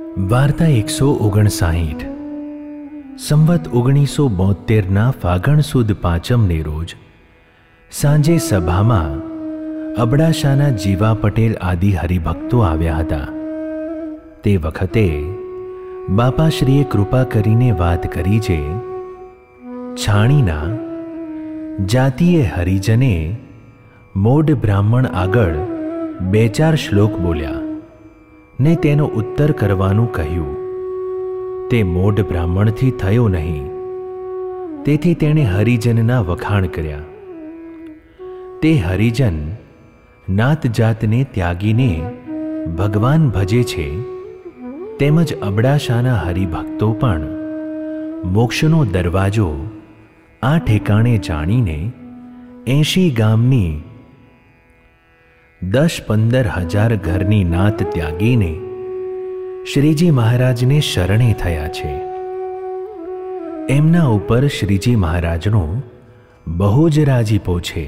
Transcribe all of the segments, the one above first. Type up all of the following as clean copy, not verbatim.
વાર્તા 159 સંવત 1972 ફાગણ સુદ પાંચમને રોજ સાંજે સભામાં અબડાસાના જીવા પટેલ આદિ હરિભક્તો આવ્યા હતા. તે વખતે બાપાશ્રીએ કૃપા કરીને વાત કરી છે. છાણીના જાતિએ હરિજને મોઢ બ્રાહ્મણ આગળ 2-4 શ્લોક બોલ્યા ને તેનો ઉત્તર કરવાનું કહ્યું. તે મોઢ બ્રાહ્મણથી થયો નહીં, તેથી તેણે હરિજનના વખાણ કર્યા. તે હરિજન નાત જાતને ત્યાગીને ભગવાન ભજે છે, તેમજ અબડાસાના હરિભક્તો પણ મોક્ષનો દરવાજો આ ઠેકાણે જાણીને 80 ગામની 10-15 હજાર ઘરની નાત ત્યાગીને શ્રીજી મહારાજને શરણે થયા છે. એમના ઉપર શ્રીજી મહારાજનો બહુ જ રાજીપો છે.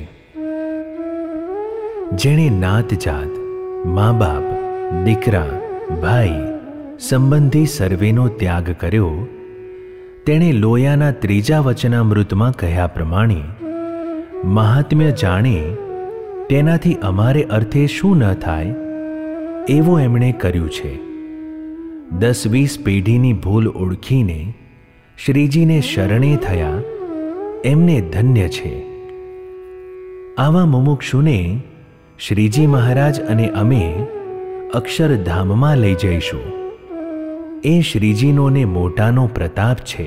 જેણે નાત જાત, મા બાપ, દીકરા, ભાઈ, સંબંધી સર્વેનો ત્યાગ કર્યો, તેણે લોયાના 3જા વચનામૃતમાં કહ્યા પ્રમાણે મહાત્મ્ય જાણે તેનાથી અમારે અર્થે શું ન થાય એવું એમણે કર્યું છે. 10-20 પેઢીની ભૂલ ઓળખીને શ્રીજીને શરણે થયા એમને ધન્ય છે. આવા મુમુક્ષુને શ્રીજી મહારાજ અને અમે અક્ષરધામમાં લઈ જઈશું. એ શ્રીજીનો ને મોટાનો પ્રતાપ છે.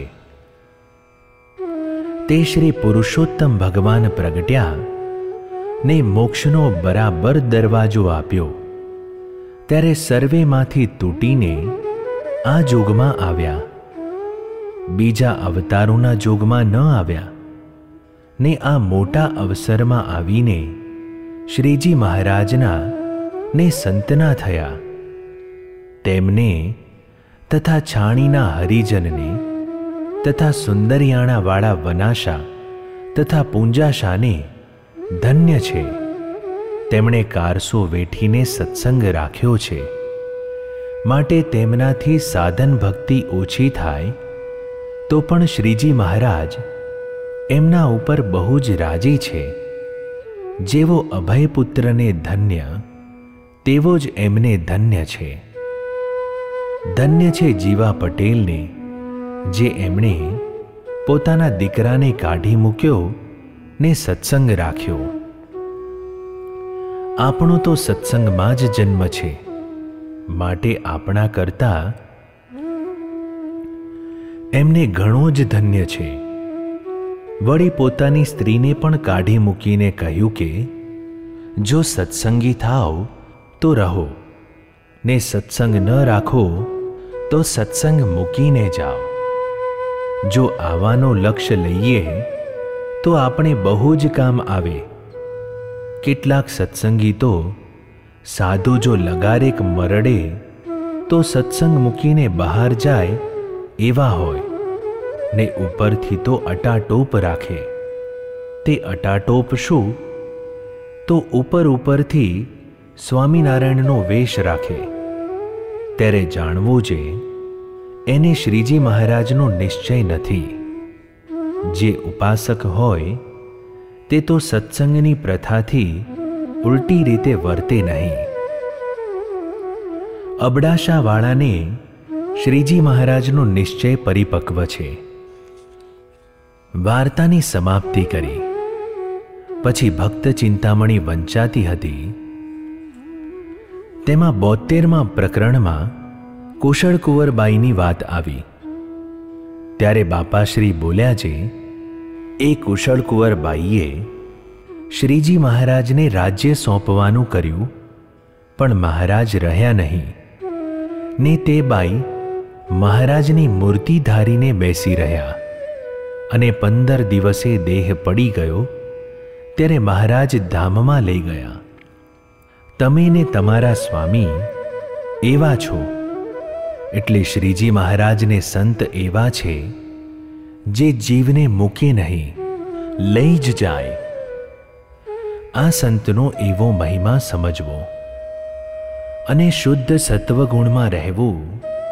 તે શ્રી પુરુષોત્તમ ભગવાન પ્રગટ્યા ને મોક્ષનો બરાબર દરવાજો આપ્યો, ત્યારે સર્વેમાંથી તૂટીને આ જોગમાં આવ્યા. બીજા અવતારોના જોગમાં ન આવ્યા ને આ મોટા અવસરમાં આવીને શ્રીજી મહારાજના ને સંતના થયા. તેમને તથા છાણીના હરિજનને તથા સુંદરિયાણાવાળા વનાશા તથા પૂંજાશાને ધન્ય છે. તેમણે કારસો વેઠીને સત્સંગ રાખ્યો છે, માટે તેમનાથી સાધન ભક્તિ ઓછી થાય તો પણ શ્રીજી મહારાજ એમના ઉપર બહુ જ રાજી છે. જેવો અભયપુત્રને ધન્ય તેવો જ એમને ધન્ય છે. ધન્ય છે જીવા પટેલને, જે એમણે પોતાના દીકરાને કાઢી મૂક્યો ને સત્સંગ રાખ્યો. આપણો તો સત્સંગમાં જ જન્મ છે, માટે આપણા કરતા એમને ઘણો જ ધન્ય છે. વળી પોતાની સ્ત્રીને પણ કાઢી મૂકીને કહ્યું કે જો સત્સંગી થાવ તો રહો, ને સત્સંગ ન રાખો તો સત્સંગ મૂકીને જાઓ. જો આવાનો લક્ષ્ય લઈએ તો આપણે બહુ જ કામ આવે. કેટલાક સત્સંગી તો સાધુ જો લગારેક મરડે તો સત્સંગ મૂકીને બહાર જાય એવા હોય, ને ઉપરથી તો અટાટોપ રાખે. તે અટાટોપ શું? તો ઉપરથી સ્વામિનારાયણનો વેશ રાખે. ત્યારે જાણવું છે એને શ્રીજી મહારાજનો નિશ્ચય નથી. જે ઉપાસક હોય તે તો સત્સંગની પ્રથાથી ઉલટી રીતે વર્તે નહીં. અબડાસાવાળાને શ્રીજી મહારાજનો નિશ્ચય પરિપક્વ છે. વાર્તાની સમાપ્તિ કરી પછી ભક્ત ચિંતામણી વંચાતી હતી. તેમાં 72મા પ્રકરણમાં કુશળ કુંવરબાઈની વાત આવી. ત્યારે બાપાશ્રી બોલ્યા છે, એ કુશળ કુંવરબાઈએ શ્રીજી મહારાજને રાજ્ય સોંપવાનું કર્યું, પણ મહારાજ રહ્યા નહીં ને તે બાઈ મહારાજની મૂર્તિ ધારીને બેસી રહ્યા, અને 15 દિવસે દેહ પડી ગયો. ત્યારે મહારાજ ધામમાં લઈ ગયા. તમે ને તમારા સ્વામી એવા છો, એટલે શ્રીજી મહારાજને સંત એવા છે જે જીવને મૂકે નહીં, લઈ જ જાય. આ સંતનો એવો મહિમા સમજવો અને શુદ્ધ સત્વગુણમાં રહેવું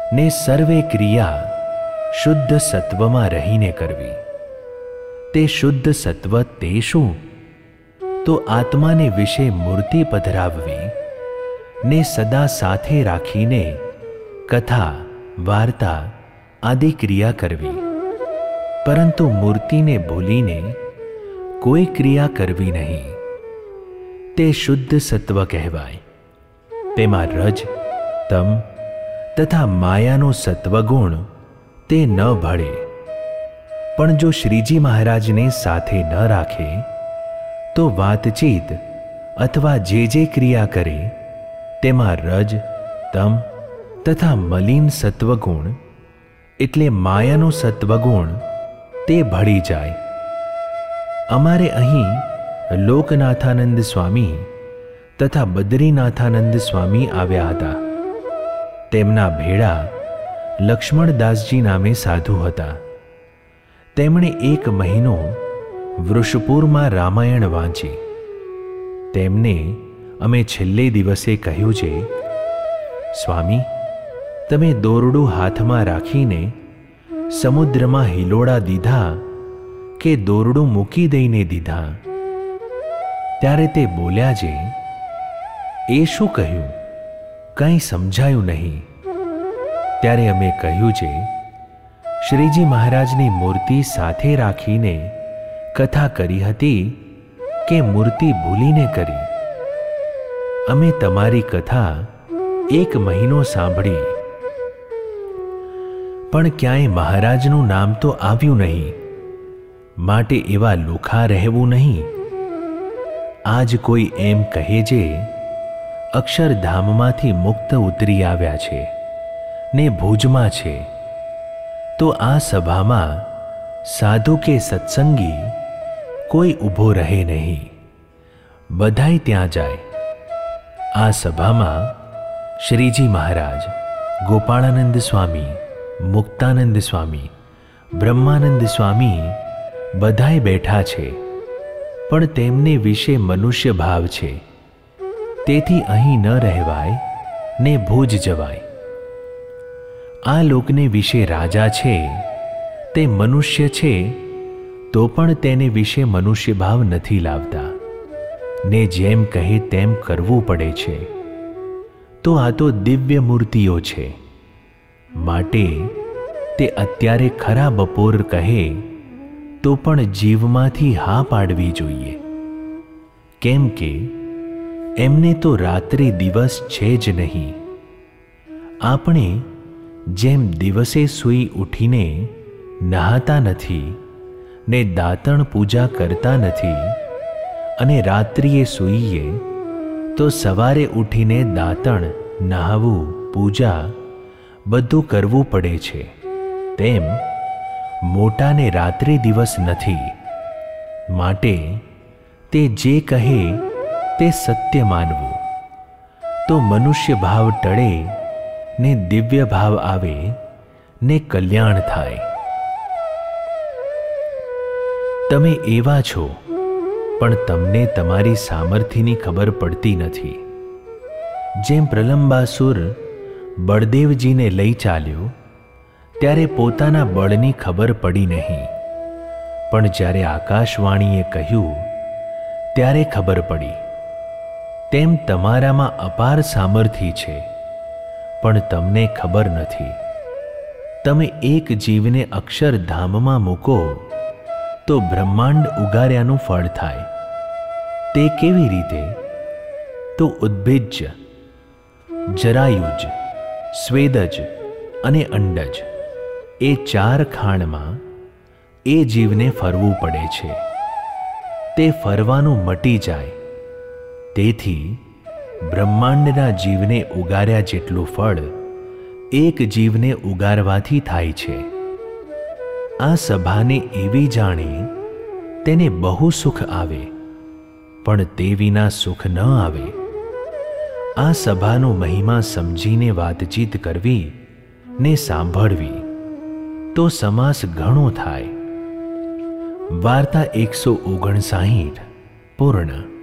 ને સર્વે ક્રિયા શુદ્ધ સત્વમાં રહીને કરવી. તે શુદ્ધ સત્વ તે શું? તો આત્માને વિશે મૂર્તિ પધરાવવી ને સદા સાથે રાખીને કથા વાર્તા આદિ ક્રિયા કરવી. પરંતુ મૂર્તિને ભૂલીને કોઈ ક્રિયા કરવી નહીં. તે શુદ્ધ સત્વ કહેવાય. તેમાં રજ, તમ તથા માયાનો સત્વગુણ તે ન ભળે. પણ જો શ્રીજી મહારાજને સાથે ન રાખે તો વાતચીત અથવા જે ક્રિયા કરે તેમાં રજ, તમ તથા મલિન સત્વગુણ એટલે માયાનો સત્વગુણ તે ભળી જાય. અમારે અહીં લોકનાથાનંદ સ્વામી તથા બદ્રીનાથાનંદ સ્વામી આવ્યા હતા. તેમના ભેળા લક્ષ્મણદાસજી નામે સાધુ હતા. તેમણે 1 મહિનો વૃષપુરમાં રામાયણ વાંચી. તેમને અમે છેલ્લે દિવસે કહ્યું છે, સ્વામી, તમે દોરડું હાથમાં રાખીને સમુદ્રમાં હિલોડા દીધા કે દોરડું મૂકી દઈને દીધા? ત્યારે તે બોલ્યા છે, એ શું કહ્યું? કંઈ સમજાયું નહીં. ત્યારે અમે કહ્યું છે, શ્રીજી મહારાજની મૂર્તિ સાથે રાખીને કથા કરી હતી કે મૂર્તિ ભૂલીને કરી? અમે તમારી કથા 1 મહિનો સાંભળી, પણ ક્યાંય મહારાજનું નામ તો આવ્યું નહીં. માટે એવા લુખા રહેવું નહીં. આજ કોઈ એમ કહે છે અક્ષરધામમાંથી મુક્ત ઉતરી આવ્યા છે ને ભુજમાં છે, તો આ સભામાં સાધુ કે સત્સંગી કોઈ ઊભો રહે નહીં. બધાય ત્યાં જાય. આ સભામાં શ્રીજી મહારાજ, ગોપાળાનંદ સ્વામી, મુક્તાનંદ સ્વામી, બ્રહ્માનંદ સ્વામી બધાય બેઠા છે. પણ તેમને વિશે મનુષ્ય ભાવ છે. તેથી અહીં ન રહેવાય ને ભુજ જવાય. આ લોકને વિશે રાજા છે, તે મનુષ્ય છે, તો પણ તેને વિશે મનુષ્ય ભાવ નથી લાવતા ને જેમ કહે તેમ કરવું પડે છે. તો આ તો દિવ્ય મૂર્તિઓ છે. માટે તે અત્યારે ખરા બપોર કહે તો પણ જીવમાંથી હા પાડવી જોઈએ. કેમ કે એમને તો રાત્રિ દિવસ છે જ નહીં. આપણે જેમ દિવસે સૂઈ ઉઠીને નહાતા નથી ને દાંતણ પૂજા કરતા નથી, અને રાત્રિએ સૂઈએ તો સવારે ઉઠીને દાંતણ, નહાવું, પૂજા બધું કરવું પડે છે, તેમ મોટાને રાત્રિ દિવસ નથી. માટે તે જે કહે તે સત્ય માનવું. તો મનુષ્ય ભાવ ટળે ને દિવ્ય ભાવ આવે ને કલ્યાણ થાય. તમે એવા છો, પણ તમને તમારી સામર્થ્યની ખબર પડતી નથી. જેમ પ્રલંબાસુર બળદેવજીને લઈ ચાલ્યો ત્યારે પોતાના બળની ખબર પડી નહીં, પણ જ્યારે આકાશવાણીએ કહ્યું ત્યારે ખબર પડી. તેમ તમારામાં અપાર સામર્થ્ય છે, પણ તમને ખબર નથી. તમે એક જીવને અક્ષરધામમાં મૂકો તો બ્રહ્માંડ ઉગાર્યાનું ફળ થાય. તે કેવી રીતે? તો ઉદ્ભિજ, જરાયુજ, સ્વેદજ અને અંડજ એ 4 ખાણમાં એ જીવને ફરવું પડે છે. તે ફરવાનું મટી જાય. તેથી બ્રહ્માંડના જીવને ઉગાર્યા જેટલું ફળ એક જીવને ઉગારવાથી થાય છે. આ સભાને એવી જાણે તેને બહુ સુખ આવે, પણ તે વિના સુખ ન આવે. આ સભાનો મહિમા સમજીને વાતચીત કરવી ને સાંભળવી તો સમાસ ઘણો થાય. વાર્તા 159 પૂર્ણ.